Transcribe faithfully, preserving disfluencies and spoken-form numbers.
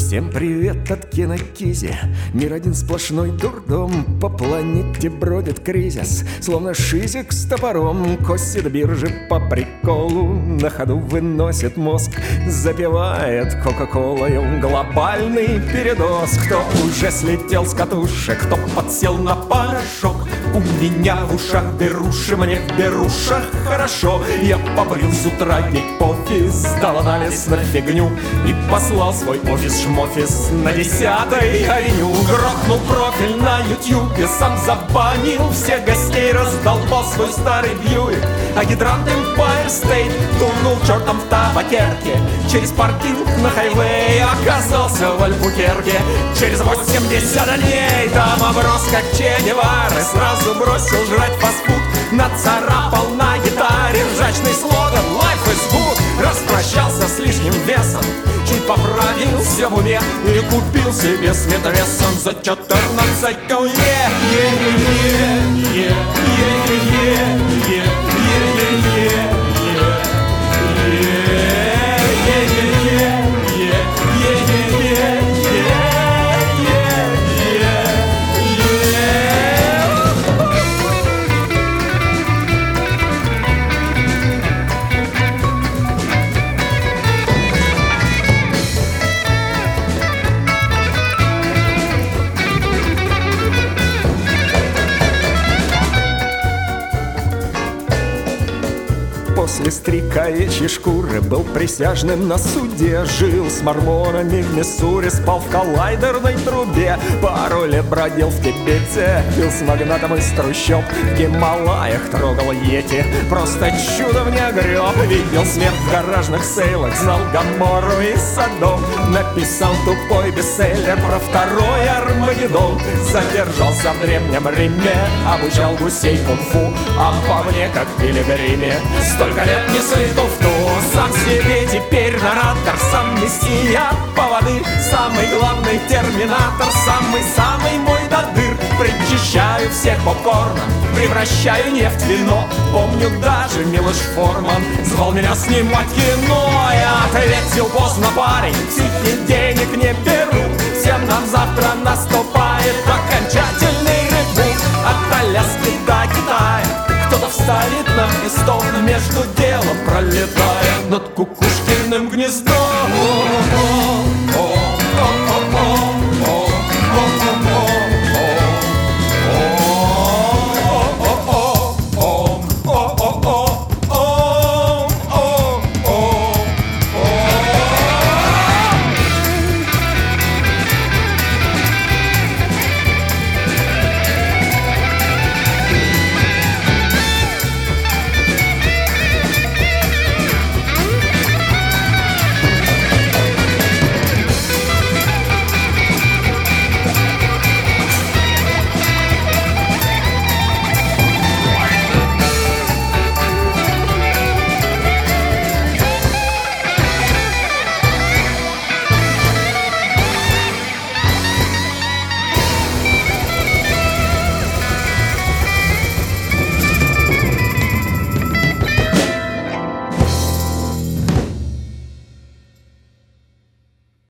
Всем привет от Кинокизи. Мир один сплошной дурдом. По планете бродит кризис, словно шизик с топором. Косит биржи по приколу, на ходу выносит мозг, запивает кока-колой глобальный передоз. Кто уже слетел с катушек, кто подсел на порошок. У меня в ушах беруши, мне в берушах хорошо. Я побрил с утра гейп-офис, сдал анализ на фигню и послал свой офис-шмофис на десятой авеню. Грохнул профиль на ютьюбе, сам забанил всех гостей, раздолбал свой старый Бьюик, а гидрант Empire State тунул чертом в табакерке. Через паркинг на хайвее оказался в Альбукерке. Через восемьдесят дней там оброс как Че Гевара. Сразу бросил жрать фастфуд, нацарапал на гитаре ржачный слоган «Life is good». Распрощался с лишним весом, чуть поправил все в уме и купил себе световесом за четырнадцать куе. Е-е-е, е-е-е, е-е-е. После стрекаечьей шкуры был присяжным на суде. Жил с мормонами в Миссури, спал в коллайдерной трубе. Пару лет бродил в Тибете, пил с магнатом из трущоб. В Гималаях трогал йети, просто чудом не огреб. Видел смерть в гаражных сейлах, знал Гоморру и Содом. Написал тупой бестселлер про второй Армагеддон. Задержался в Древнем Риме, обучал гусей кунг-фу, а по мне как в Пилигриме столько лет несли туфту. Сам себе теперь наратор, сам мессия поводырь, самый главный терминатор, самый-самый мой до дыр. Причищаю всех попкорном, превращаю нефть в вино. Помню, даже Милош Форман звал меня снимать кино. Я ответил: поздно, парень, психи денег не беру. Всем нам завтра наступает окончательный ребут. От Аляски до Китая кто-то встанет на престол, между делом пролетая над кукушкиным гнездом.